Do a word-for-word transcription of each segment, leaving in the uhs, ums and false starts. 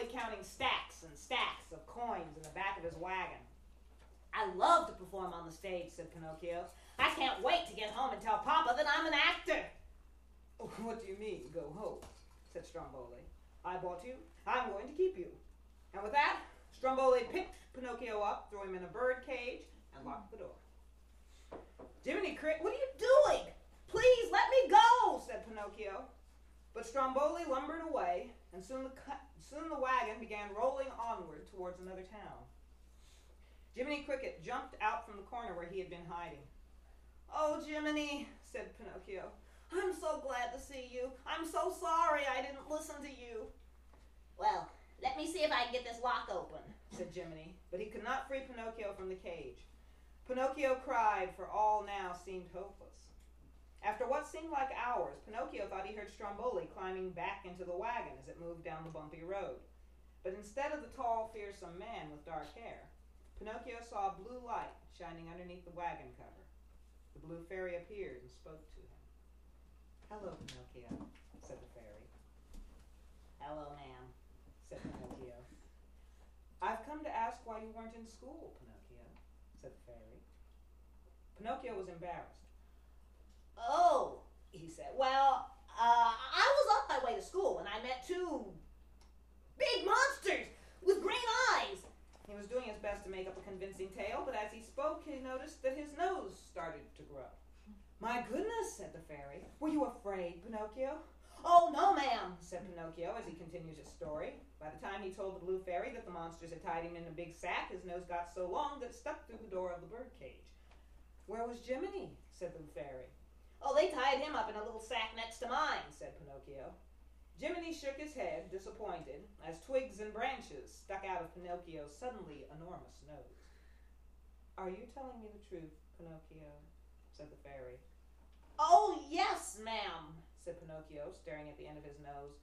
Stromboli counting stacks and stacks of coins in the back of his wagon. I love to perform on the stage, said Pinocchio. I can't wait to get home and tell Papa that I'm an actor. What do you mean, go home? Said Stromboli. I bought you. I'm going to keep you. And with that, Stromboli picked Pinocchio up, threw him in a bird cage, and locked the door. Jiminy Cricket, what are you doing? Please let me go, said Pinocchio. But Stromboli lumbered away, and soon the, cu- soon the wagon began rolling onward towards another town. Jiminy Cricket jumped out from the corner where he had been hiding. Oh, Jiminy, said Pinocchio, I'm so glad to see you. I'm so sorry I didn't listen to you. Well, let me see if I can get this lock open, said Jiminy, but he could not free Pinocchio from the cage. Pinocchio cried, for all now seemed hopeless. After what seemed like hours, Pinocchio thought he heard Stromboli climbing back into the wagon as it moved down the bumpy road. But instead of the tall, fearsome man with dark hair, Pinocchio saw a blue light shining underneath the wagon cover. The blue fairy appeared and spoke to him. Hello, Pinocchio, said the fairy. Hello, ma'am, said Pinocchio. I've come to ask why you weren't in school, Pinocchio, said the fairy. Pinocchio was embarrassed. Oh, he said, well, uh, I was on my way to school and I met two big monsters with green eyes. He was doing his best to make up a convincing tale, but as he spoke, he noticed that his nose started to grow. My goodness, said the fairy. Were you afraid, Pinocchio? Oh, no, ma'am, said Pinocchio as he continued his story. By the time he told the blue fairy that the monsters had tied him in a big sack, his nose got so long that it stuck through the door of the bird cage. Where was Jiminy? Said the fairy. Oh, they tied him up in a little sack next to mine, said Pinocchio. Jiminy shook his head, disappointed, as twigs and branches stuck out of Pinocchio's suddenly enormous nose. Are you telling me the truth, Pinocchio? Said the fairy. Oh, yes, ma'am, said Pinocchio, staring at the end of his nose.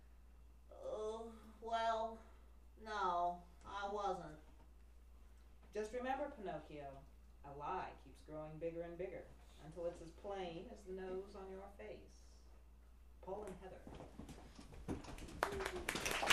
Oh, well, no, I wasn't. Just remember, Pinocchio, a lie keeps growing bigger and bigger until it's as plain as the nose on your face. Paul and Heather.